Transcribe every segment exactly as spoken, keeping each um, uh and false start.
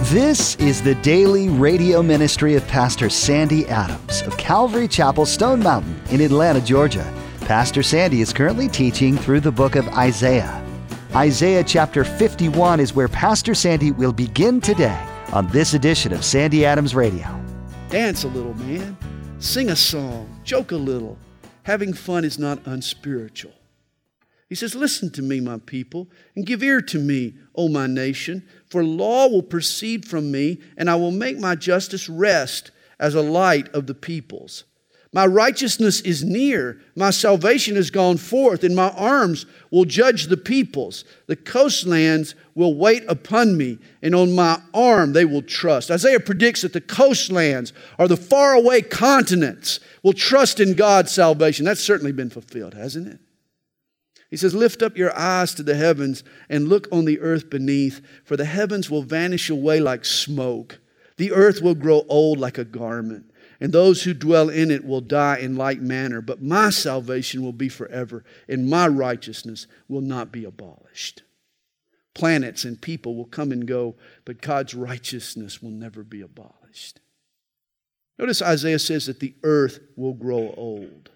This is the daily radio ministry of Pastor Sandy Adams of Calvary Chapel, Stone Mountain in Atlanta, Georgia. Pastor Sandy is currently teaching through the book of Isaiah. Isaiah chapter fifty-one is where Pastor Sandy will begin today on this edition of Sandy Adams Radio. Dance a little, man. Sing a song. Joke a little. Having fun is not unspiritual. He says, listen to me, my people, and give ear to me, O my nation, for law will proceed from me, and I will make my justice rest as a light of the peoples. My righteousness is near, my salvation has gone forth, and my arms will judge the peoples. The coastlands will wait upon me, and on my arm they will trust. Isaiah predicts that the coastlands, or the faraway continents, will trust in God's salvation. That's certainly been fulfilled, hasn't it? He says, lift up your eyes to the heavens and look on the earth beneath, for the heavens will vanish away like smoke. The earth will grow old like a garment, and those who dwell in it will die in like manner. But my salvation will be forever, and my righteousness will not be abolished. Planets and people will come and go, but God's righteousness will never be abolished. Notice Isaiah says that the earth will grow old.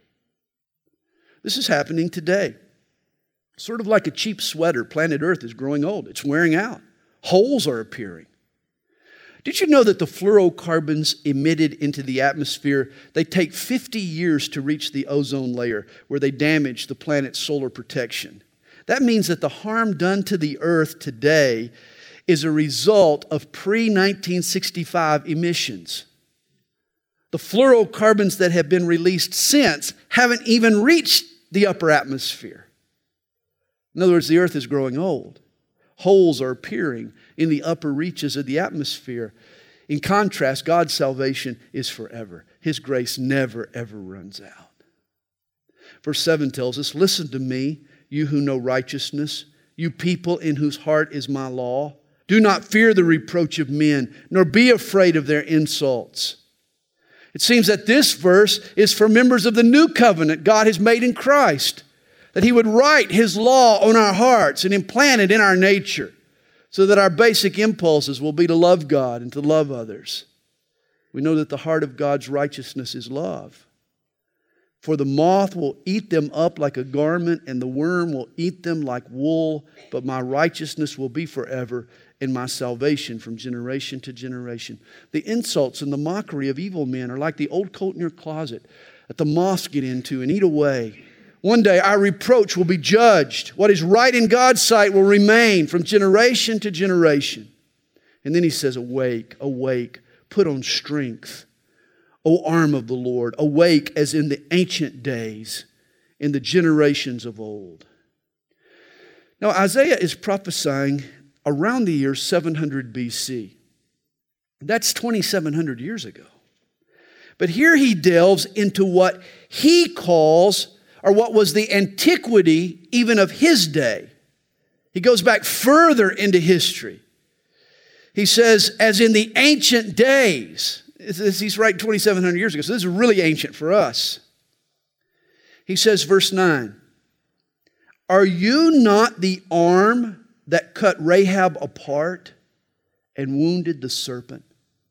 This is happening today. Sort of like a cheap sweater, planet Earth is growing old. It's wearing out. Holes are appearing. Did you know that the fluorocarbons emitted into the atmosphere, they take fifty years to reach the ozone layer, where they damage the planet's solar protection? That means that the harm done to the Earth today is a result of pre nineteen sixty-five emissions. The fluorocarbons that have been released since haven't even reached the upper atmosphere. In other words, the earth is growing old. Holes are appearing in the upper reaches of the atmosphere. In contrast, God's salvation is forever. His grace never, ever runs out. Verse seven tells us, listen to me, you who know righteousness, you people in whose heart is my law. Do not fear the reproach of men, nor be afraid of their insults. It seems that this verse is for members of the new covenant God has made in Christ. That He would write His law on our hearts and implant it in our nature so that our basic impulses will be to love God and to love others. We know that the heart of God's righteousness is love. For the moth will eat them up like a garment, and the worm will eat them like wool, but my righteousness will be forever, and my salvation from generation to generation. The insults and the mockery of evil men are like the old coat in your closet that the moths get into and eat away. One day our reproach will be judged. What is right in God's sight will remain from generation to generation. And then he says, awake, awake, put on strength, O arm of the Lord. Awake as in the ancient days, in the generations of old. Now Isaiah is prophesying around the year seven hundred B C. That's twenty-seven hundred years ago. But here he delves into what he calls, or what was the antiquity even of his day. He goes back further into history. He says, as in the ancient days. He's writing twenty-seven hundred years ago, so this is really ancient for us. He says, verse nine, are you not the arm that cut Rahab apart and wounded the serpent?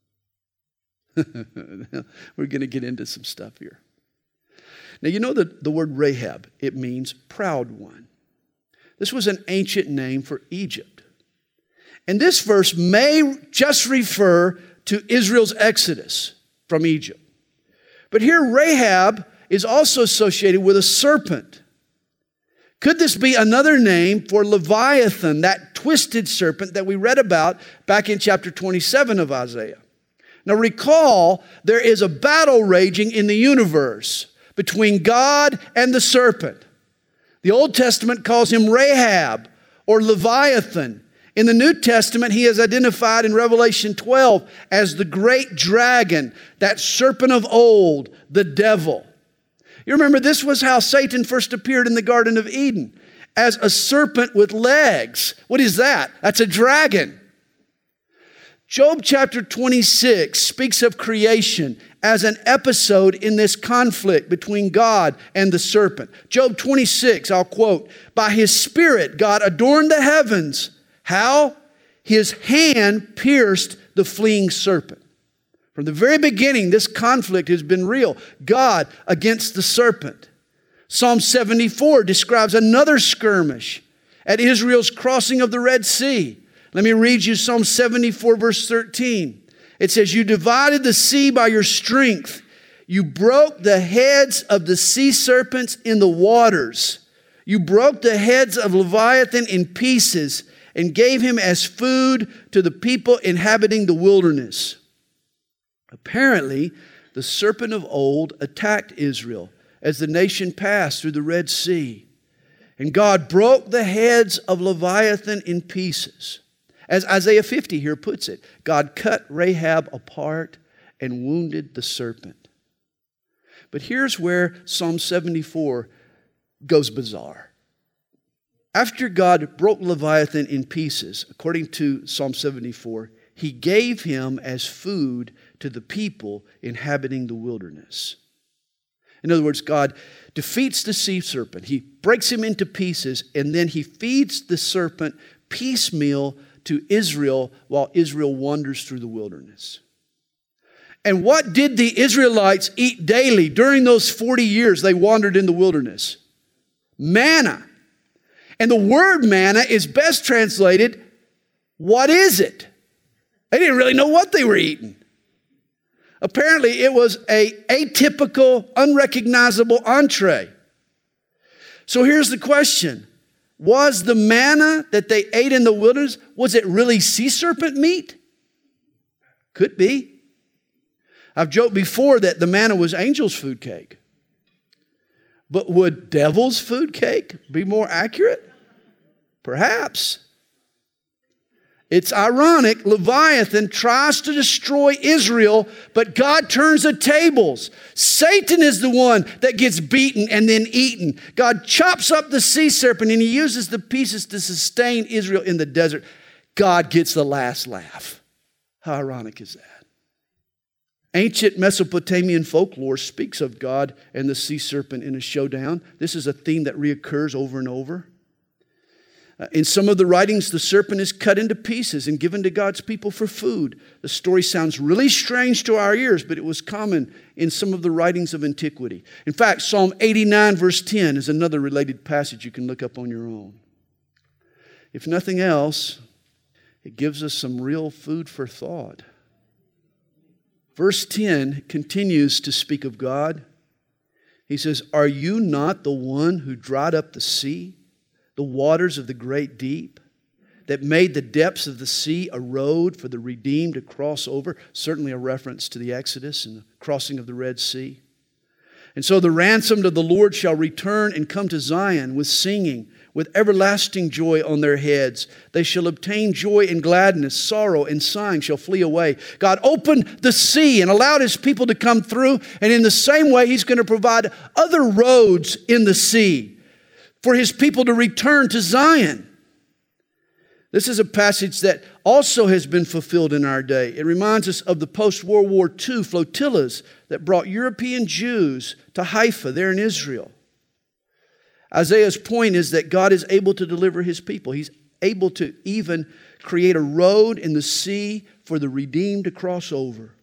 We're going to get into some stuff here. Now, you know the, the word Rahab, it means proud one. This was an ancient name for Egypt. And this verse may just refer to Israel's exodus from Egypt. But here Rahab is also associated with a serpent. Could this be another name for Leviathan, that twisted serpent that we read about back in chapter twenty-seven of Isaiah? Now recall, there is a battle raging in the universe between God and the serpent. The Old Testament calls him Rahab or Leviathan. In the New Testament, he is identified in Revelation twelve as the great dragon, that serpent of old, the devil. You remember, this was how Satan first appeared in the Garden of Eden, as a serpent with legs. What is that? That's a dragon. Job chapter twenty-six speaks of creation as an episode in this conflict between God and the serpent. Job twenty-six, I'll quote, by His Spirit God adorned the heavens. How? his hand pierced the fleeing serpent. From the very beginning, this conflict has been real. God against the serpent. Psalm seventy-four describes another skirmish at Israel's crossing of the Red Sea. Let me read you Psalm seventy-four, verse thirteen. It says, you divided the sea by your strength. You broke the heads of the sea serpents in the waters. You broke the heads of Leviathan in pieces and gave him as food to the people inhabiting the wilderness. Apparently, the serpent of old attacked Israel as the nation passed through the Red Sea. And God broke the heads of Leviathan in pieces. As Isaiah fifty here puts it, God cut Rahab apart and wounded the serpent. But here's where Psalm seventy-four goes bizarre. After God broke Leviathan in pieces, according to Psalm seventy-four, he gave him as food to the people inhabiting the wilderness. In other words, God defeats the sea serpent. He breaks him into pieces, and then he feeds the serpent piecemeal to Israel while Israel wanders through the wilderness. And what did the Israelites eat daily during those forty years they wandered in the wilderness? Manna. And the word manna is best translated, what is it? They didn't really know what they were eating. Apparently, it was a atypical, unrecognizable entree. So here's the question. Was the manna that they ate in the wilderness, was it really sea serpent meat? Could be. I've joked before that the manna was angels' food cake. But would devil's food cake be more accurate? Perhaps. It's ironic, Leviathan tries to destroy Israel, but God turns the tables. Satan is the one that gets beaten and then eaten. God chops up the sea serpent and he uses the pieces to sustain Israel in the desert. God gets the last laugh. How ironic is that? Ancient Mesopotamian folklore speaks of God and the sea serpent in a showdown. This is a theme that reoccurs over and over. In some of the writings, the serpent is cut into pieces and given to God's people for food. The story sounds really strange to our ears, but it was common in some of the writings of antiquity. In fact, Psalm eighty-nine, verse ten is another related passage you can look up on your own. If nothing else, it gives us some real food for thought. Verse ten continues to speak of God. He says, "Are you not the one who dried up the sea, the waters of the great deep, that made the depths of the sea a road for the redeemed to cross over?" Certainly a reference to the Exodus and the crossing of the Red Sea. "And so the ransomed of the Lord shall return and come to Zion with singing, with everlasting joy on their heads. They shall obtain joy and gladness, sorrow and sighing shall flee away." God opened the sea and allowed his people to come through, and in the same way, he's going to provide other roads in the sea for his people to return to Zion. This is a passage that also has been fulfilled in our day. It reminds us of the post-World War Two flotillas that brought European Jews to Haifa there in Israel. Isaiah's point is that God is able to deliver his people. He's able to even create a road in the sea for the redeemed to cross over.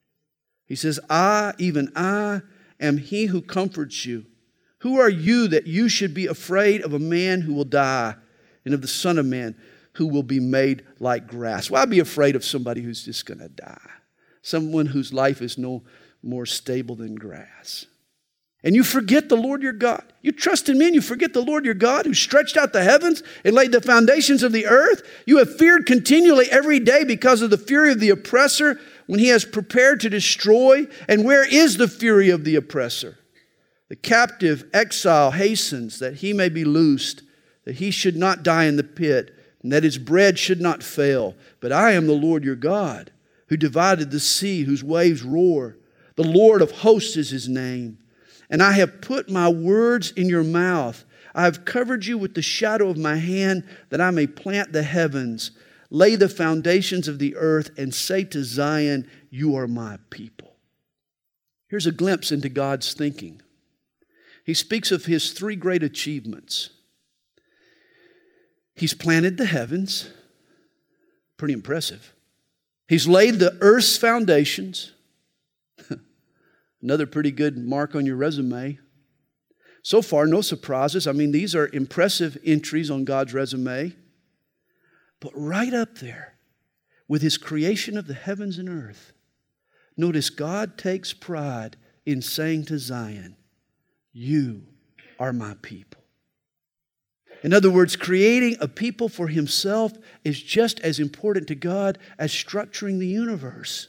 He says, "I, even I, am he who comforts you. Who are you that you should be afraid of a man who will die, and of the Son of Man who will be made like grass?" Why be afraid of somebody who's just going to die? Someone whose life is no more stable than grass. And you forget the Lord your God. You trust in me and you forget the Lord your God who stretched out the heavens and laid the foundations of the earth. You have feared continually every day because of the fury of the oppressor when he has prepared to destroy. And where is the fury of the oppressor? The captive exile hastens that he may be loosed, that he should not die in the pit, and that his bread should not fail. But I am the Lord your God, who divided the sea, whose waves roar. The Lord of hosts is his name. And I have put my words in your mouth. I have covered you with the shadow of my hand, that I may plant the heavens, lay the foundations of the earth, and say to Zion, you are my people. Here's a glimpse into God's thinking. He speaks of his three great achievements. He's planted the heavens. Pretty impressive. He's laid the earth's foundations. Another pretty good mark on your resume. So far, no surprises. I mean, these are impressive entries on God's resume. But right up there with His creation of the heavens and earth, notice God takes pride in saying to Zion, you are my people. In other words, creating a people for Himself is just as important to God as structuring the universe.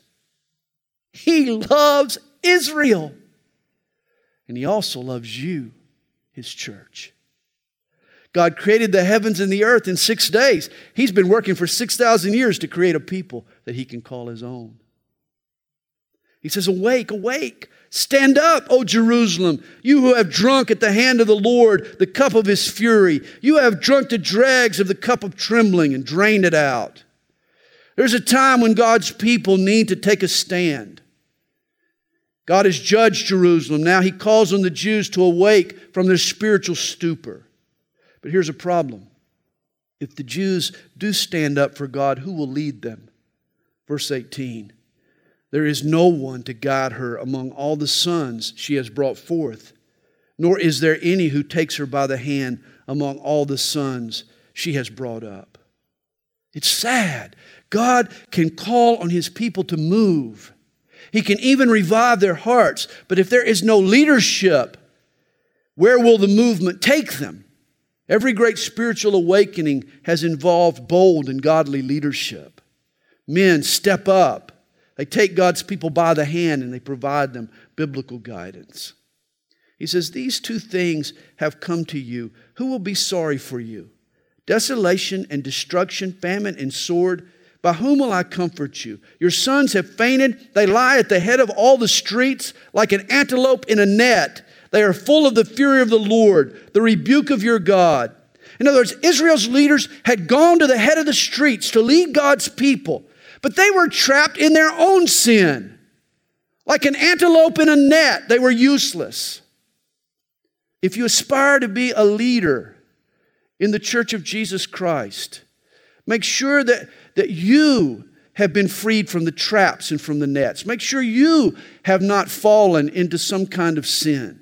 He loves Israel. And He also loves you, His church. God created the heavens and the earth in six days. He's been working for six thousand years to create a people that He can call His own. He says, awake, awake. Stand up, O Jerusalem, you who have drunk at the hand of the Lord the cup of His fury. You have drunk the dregs of the cup of trembling and drained it out. There's a time when God's people need to take a stand. God has judged Jerusalem. Now He calls on the Jews to awake from their spiritual stupor. But here's a problem. If the Jews do stand up for God, who will lead them? Verse eighteen. There is no one to guide her among all the sons she has brought forth, nor is there any who takes her by the hand among all the sons she has brought up. It's sad. God can call on His people to move. He can even revive their hearts. But if there is no leadership, where will the movement take them? Every great spiritual awakening has involved bold and godly leadership. Men step up. They take God's people by the hand and they provide them biblical guidance. He says, these two things have come to you. Who will be sorry for you? Desolation and destruction, famine and sword. By whom will I comfort you? Your sons have fainted. They lie at the head of all the streets like an antelope in a net. They are full of the fury of the Lord, the rebuke of your God. In other words, Israel's leaders had gone to the head of the streets to lead God's people. But they were trapped in their own sin. Like an antelope in a net, they were useless. If you aspire to be a leader in the Church of Jesus Christ, make sure that, that you have been freed from the traps and from the nets. Make sure you have not fallen into some kind of sin.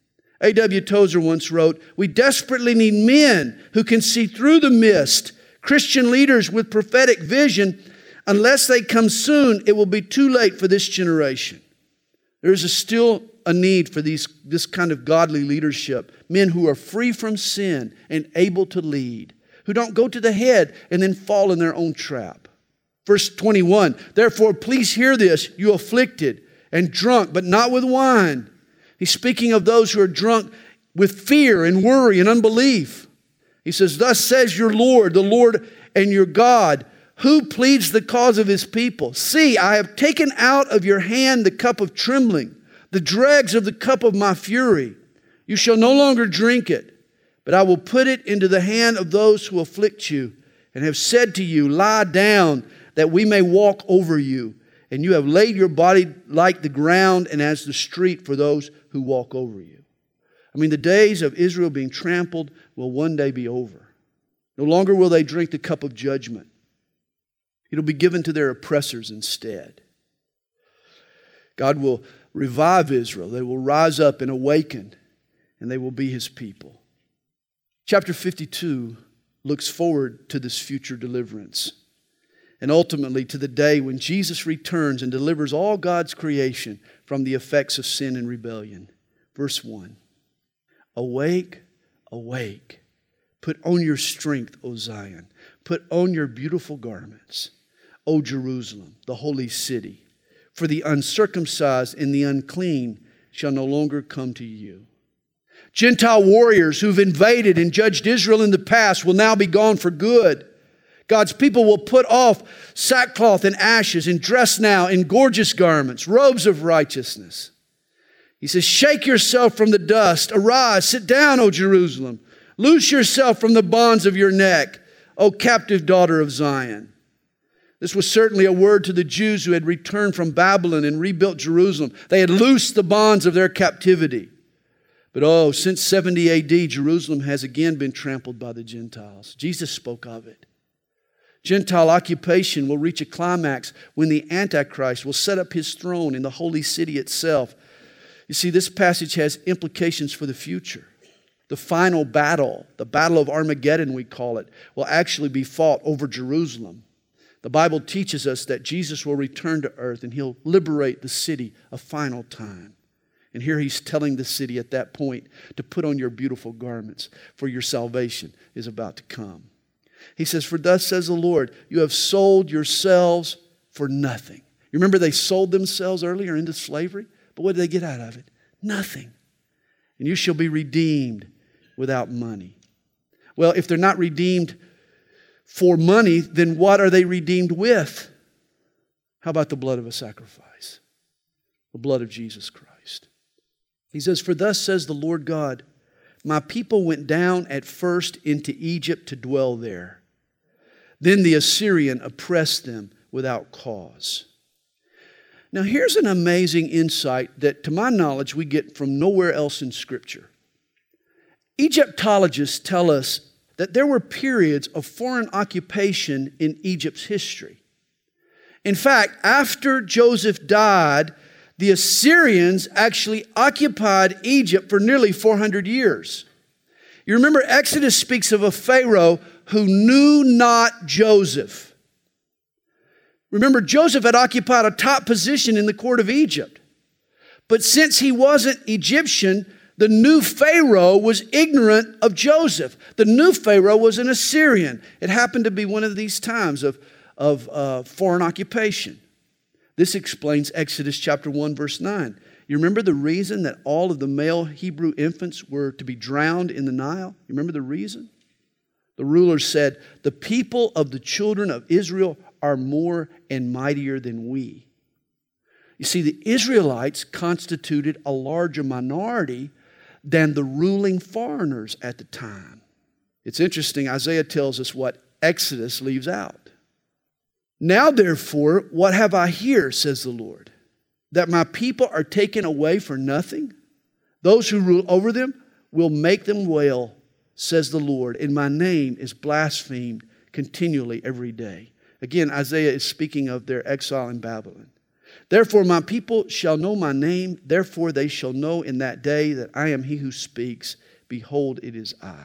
A W Tozer once wrote, we desperately need men who can see through the mist, Christian leaders with prophetic vision. Unless they come soon, it will be too late for this generation. There is a still a need for these, this kind of godly leadership. Men who are free from sin and able to lead. Who don't go to the head and then fall in their own trap. Verse twenty-one, therefore please hear this, you afflicted and drunk, but not with wine. He's speaking of those who are drunk with fear and worry and unbelief. He says, thus says your Lord, the Lord and your God, who pleads the cause of His people. See, I have taken out of your hand the cup of trembling, the dregs of the cup of my fury. You shall no longer drink it, but I will put it into the hand of those who afflict you, and have said to you, lie down, that we may walk over you. And you have laid your body like the ground and as the street for those who walk over you. I mean, the days of Israel being trampled will one day be over. No longer will they drink the cup of judgment. It'll be given to their oppressors instead. God will revive Israel. They will rise up and awaken, and they will be His people. Chapter fifty-two looks forward to this future deliverance, and ultimately to the day when Jesus returns and delivers all God's creation from the effects of sin and rebellion. Verse one, awake, awake. Put on your strength, O Zion. Put on your beautiful garments, O Jerusalem, the holy city. For the uncircumcised and the unclean shall no longer come to you. Gentile warriors who've invaded and judged Israel in the past will now be gone for good. God's people will put off sackcloth and ashes and dress now in gorgeous garments, robes of righteousness. He says, shake yourself from the dust. Arise, sit down, O Jerusalem. Loose yourself from the bonds of your neck, O captive daughter of Zion. This was certainly a word to the Jews who had returned from Babylon and rebuilt Jerusalem. They had loosed the bonds of their captivity. But oh, since seventy A D, Jerusalem has again been trampled by the Gentiles. Jesus spoke of it. Gentile occupation will reach a climax when the Antichrist will set up his throne in the holy city itself. You see, this passage has implications for the future. The final battle, the Battle of Armageddon we call it, will actually be fought over Jerusalem. The Bible teaches us that Jesus will return to earth and He'll liberate the city a final time. And here He's telling the city at that point to put on your beautiful garments, for your salvation is about to come. He says, for thus says the Lord, you have sold yourselves for nothing. You remember they sold themselves earlier into slavery? But what did they get out of it? Nothing. And you shall be redeemed without money. Well, if they're not redeemed for money, then what are they redeemed with? How about the blood of a sacrifice? The blood of Jesus Christ. He says, for thus says the Lord God, my people went down at first into Egypt to dwell there. Then the Assyrian oppressed them without cause. Now here's an amazing insight that, to my knowledge, we get from nowhere else in Scripture. Egyptologists tell us that there were periods of foreign occupation in Egypt's history. In fact, after Joseph died, the Assyrians actually occupied Egypt for nearly four hundred years. You remember Exodus speaks of a Pharaoh who knew not Joseph. Remember, Joseph had occupied a top position in the court of Egypt. But since he wasn't Egyptian, the new Pharaoh was ignorant of Joseph. The new Pharaoh was an Assyrian. It happened to be one of these times of, of uh, foreign occupation. This explains Exodus chapter one, verse nine. You remember the reason that all of the male Hebrew infants were to be drowned in the Nile? You remember the reason? The rulers said, the people of the children of Israel are more and mightier than we. You see, the Israelites constituted a larger minority than the ruling foreigners at the time. It's interesting, Isaiah tells us what Exodus leaves out. Now therefore, what have I here, says the Lord, that my people are taken away for nothing? Those who rule over them will make them wail, says the Lord, and my name is blasphemed continually every day. Again, Isaiah is speaking of their exile in Babylon. Therefore my people shall know my name. Therefore they shall know in that day that I am He who speaks. Behold, it is I.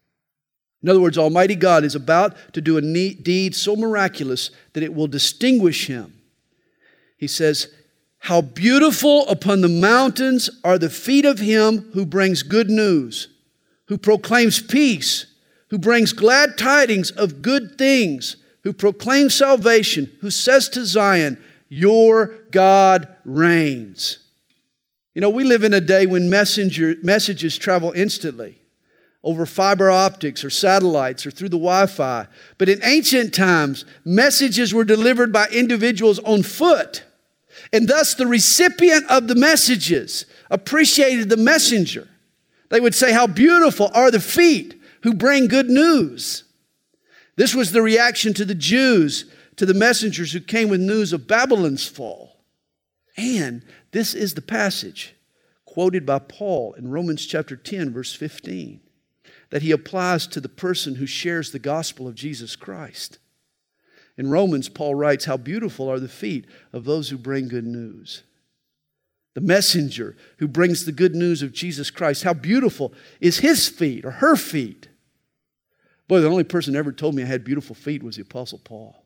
In other words, Almighty God is about to do a deed so miraculous that it will distinguish Him. He says, how beautiful upon the mountains are the feet of Him who brings good news, who proclaims peace, who brings glad tidings of good things, who proclaims salvation, who says to Zion, your God reigns. You know, we live in a day when messenger, messages travel instantly over fiber optics or satellites or through the Wi-Fi. But in ancient times, messages were delivered by individuals on foot. And thus the recipient of the messages appreciated the messenger. They would say, how beautiful are the feet who bring good news. This was the reaction to the Jews, to the messengers who came with news of Babylon's fall. And this is the passage quoted by Paul in Romans chapter ten, verse fifteen, that he applies to the person who shares the gospel of Jesus Christ. In Romans, Paul writes, how beautiful are the feet of those who bring good news. The messenger who brings the good news of Jesus Christ, how beautiful is his feet or her feet. Boy, the only person who ever told me I had beautiful feet was the Apostle Paul.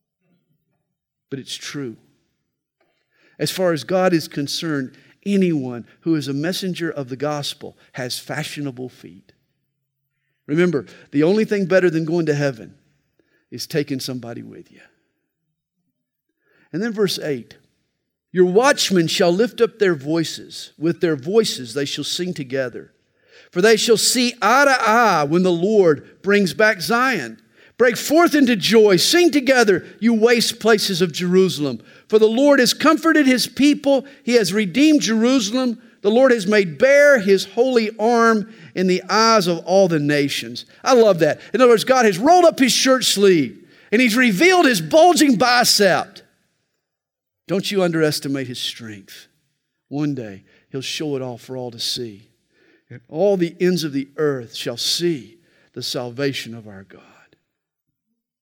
But it's true. As far as God is concerned, anyone who is a messenger of the gospel has fashionable feet. Remember, the only thing better than going to heaven is taking somebody with you. And then verse eight. Your watchmen shall lift up their voices. With their voices they shall sing together. For they shall see eye to eye when the Lord brings back Zion. Break forth into joy. Sing together, you waste places of Jerusalem. For the Lord has comforted His people. He has redeemed Jerusalem. The Lord has made bare His holy arm in the eyes of all the nations. I love that. In other words, God has rolled up His shirt sleeve and He's revealed His bulging bicep. Don't you underestimate His strength. One day He'll show it all for all to see. And all the ends of the earth shall see the salvation of our God.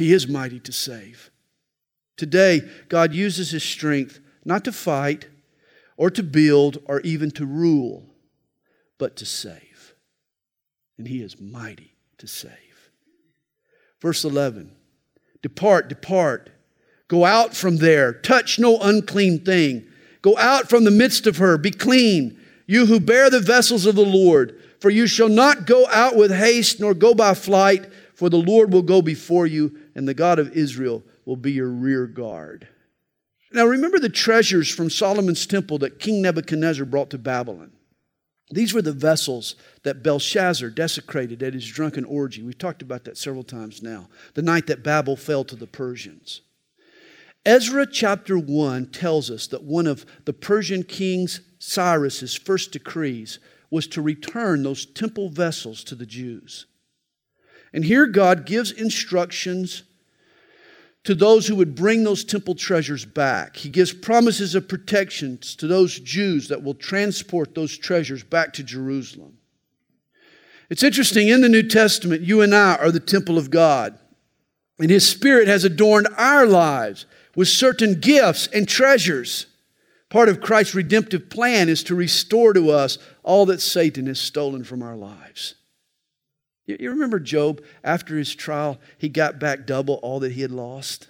He is mighty to save. Today, God uses His strength not to fight or to build or even to rule, but to save. And He is mighty to save. Verse eleven, depart, depart. Go out from there. Touch no unclean thing. Go out from the midst of her. Be clean, you who bear the vessels of the Lord. For you shall not go out with haste, nor go by flight, for the Lord will go before you, and the God of Israel will be your rear guard. Now remember the treasures from Solomon's temple that King Nebuchadnezzar brought to Babylon. These were the vessels that Belshazzar desecrated at his drunken orgy. We've talked about that several times now. The night that Babel fell to the Persians. Ezra chapter one tells us that one of the Persian king Cyrus's first decrees was to return those temple vessels to the Jews. And here God gives instructions to those who would bring those temple treasures back. He gives promises of protections to those Jews that will transport those treasures back to Jerusalem. It's interesting, in the New Testament, you and I are the temple of God. And His Spirit has adorned our lives with certain gifts and treasures. Part of Christ's redemptive plan is to restore to us all that Satan has stolen from our lives. You remember Job, after his trial, he got back double all that he had lost?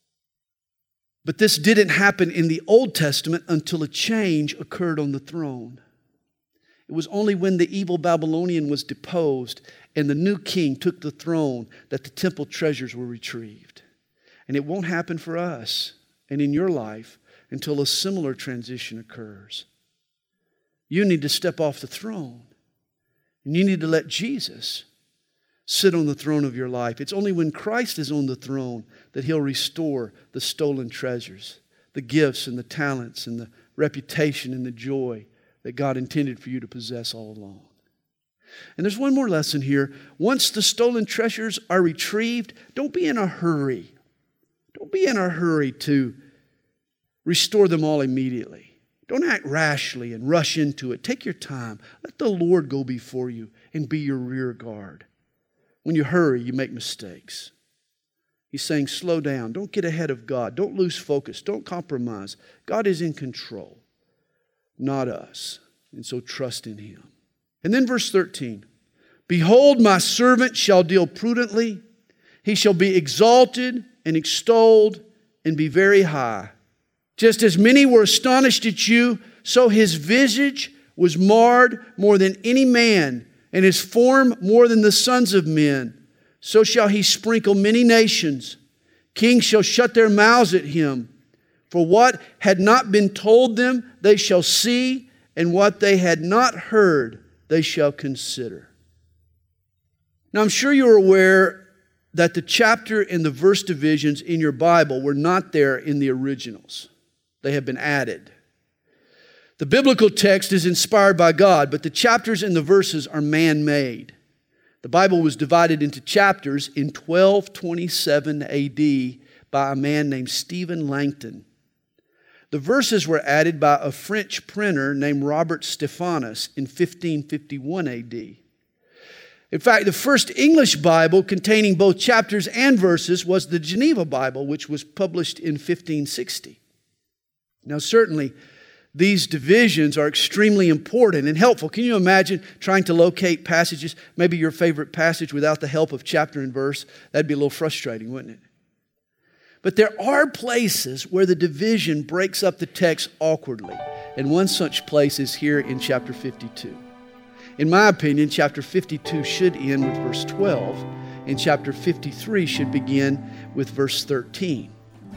But this didn't happen in the Old Testament until a change occurred on the throne. It was only when the evil Babylonian was deposed and the new king took the throne that the temple treasures were retrieved. And it won't happen for us and in your life until a similar transition occurs. You need to step off the throne. And you need to let Jesus sit on the throne of your life. It's only when Christ is on the throne that He'll restore the stolen treasures, the gifts and the talents and the reputation and the joy that God intended for you to possess all along. And there's one more lesson here. Once the stolen treasures are retrieved, don't be in a hurry. Don't be in a hurry to restore them all immediately. Don't act rashly and rush into it. Take your time. Let the Lord go before you and be your rear guard. When you hurry, you make mistakes. He's saying, slow down. Don't get ahead of God. Don't lose focus. Don't compromise. God is in control, not us. And so trust in Him. And then verse thirteen. Behold, my servant shall deal prudently. He shall be exalted and extolled and be very high. Just as many were astonished at you, so His visage was marred more than any man, and His form more than the sons of men. So shall He sprinkle many nations. Kings shall shut their mouths at Him. For what had not been told them, they shall see, and what they had not heard, they shall consider. Now, I'm sure you're aware that the chapter and the verse divisions in your Bible were not there in the originals. They have been added. The biblical text is inspired by God, but the chapters and the verses are man-made. The Bible was divided into chapters in twelve twenty-seven A D by a man named Stephen Langton. The verses were added by a French printer named Robert Stephanus in fifteen fifty-one A D. In fact, the first English Bible containing both chapters and verses was the Geneva Bible, which was published in fifteen sixty. Now, certainly, these divisions are extremely important and helpful. Can you imagine trying to locate passages, maybe your favorite passage, without the help of chapter and verse? That'd be a little frustrating, wouldn't it? But there are places where the division breaks up the text awkwardly. And one such place is here in chapter fifty-two. In my opinion, chapter fifty-two should end with verse twelve, and chapter fifty-three should begin with verse thirteen.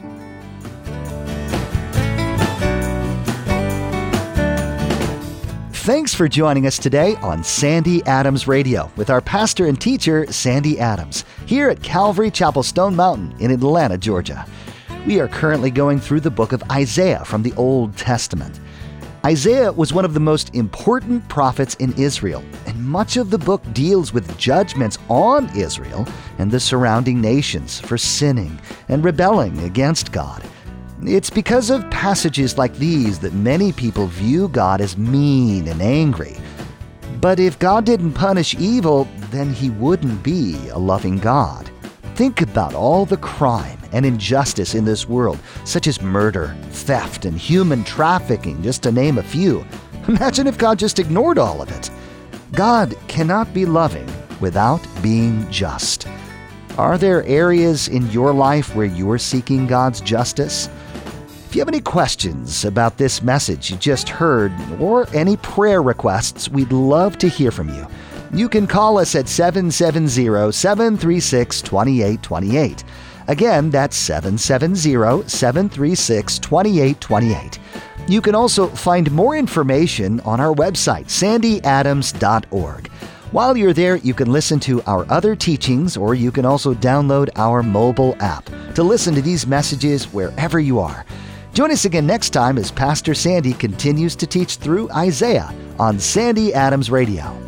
Thanks for joining us today on Sandy Adams Radio with our pastor and teacher, Sandy Adams, here at Calvary Chapel Stone Mountain in Atlanta, Georgia. We are currently going through the book of Isaiah from the Old Testament. Isaiah was one of the most important prophets in Israel, and much of the book deals with judgments on Israel and the surrounding nations for sinning and rebelling against God. It's because of passages like these that many people view God as mean and angry. But if God didn't punish evil, then He wouldn't be a loving God. Think about all the crime and injustice in this world, such as murder, theft, and human trafficking, just to name a few. Imagine if God just ignored all of it. God cannot be loving without being just. Are there areas in your life where you're seeking God's justice? If you have any questions about this message you just heard or any prayer requests, we'd love to hear from you. You can call us at seven seven zero, seven three six, two eight two eight. Again, that's seven seven zero, seven three six, two eight two eight. You can also find more information on our website, sandy adams dot org. While you're there, you can listen to our other teachings, or you can also download our mobile app to listen to these messages wherever you are. Join us again next time as Pastor Sandy continues to teach through Isaiah on Sandy Adams Radio.